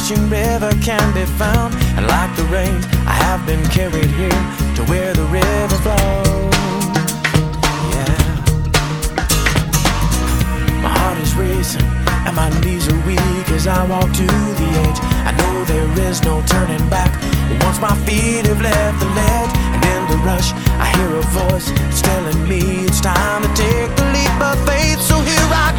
rushing river can be found. And like the rain, I have been carried here to where the river flows. Yeah. My heart is racing and my knees are weak as I walk to the edge. I know there is no turning back once my feet have left the ledge. And in the rush, I hear a voice, it's telling me it's time to take the leap of faith. So here I